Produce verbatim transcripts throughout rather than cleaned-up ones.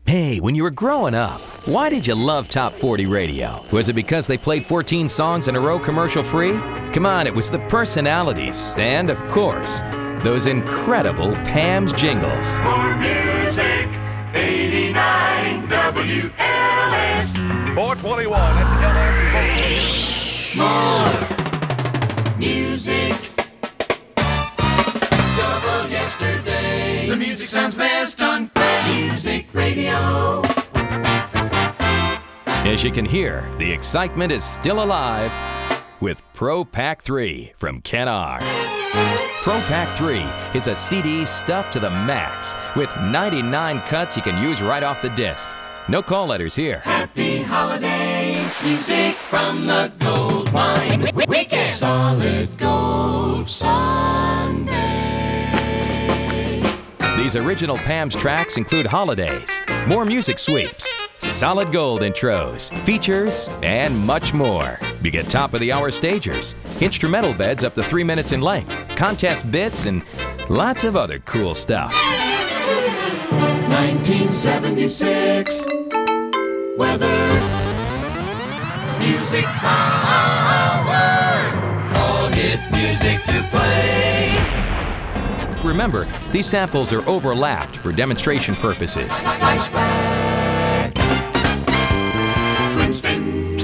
Hey, when you were growing up, why did you love Top forty Radio? Was it because they played fourteen songs in a row commercial-free? Come on, it was the personalities and, of course, those incredible Pam's jingles. More music, eighty-nine W L S. four twenty-one at the L S. More music. Double yesterday. The music sounds best on Music Radio. As you can hear, the excitement is still alive with Pro Pack three from Kennar. Pro Pack three is a C D stuffed to the max with ninety-nine cuts you can use right off the disc. No call letters here. Happy holiday music from the gold mine. Weekend. Solid Gold Sunday. These original Pam's tracks include holidays, more music sweeps, solid gold intros, features, and much more. You get top-of-the-hour stagers, instrumental beds up to three minutes in length, contest bits, and lots of other cool stuff. nineteen seventy-six weather, music power, all hit music to play. Remember, these samples are overlapped for demonstration purposes. Flashback, twin spin.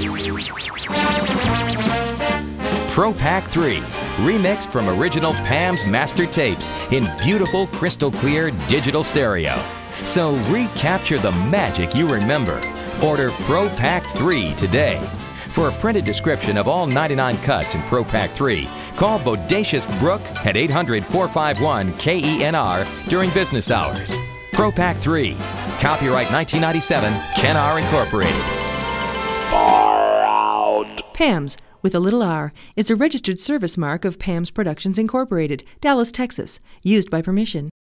Pro Pack three, remixed from original Pam's master tapes in beautiful crystal clear digital stereo. So recapture the magic you remember. Order Pro Pack three today. For a printed description of all ninety-nine cuts in Pro Pack three, call Bodacious Brooke at eight hundred, four five one, K E N R during business hours. Pro Pack three, copyright nineteen ninety-seven, Kennar Incorporated. Far out. Pam's, with a little r, is a registered service mark of Pam's Productions Incorporated, Dallas, Texas, used by permission.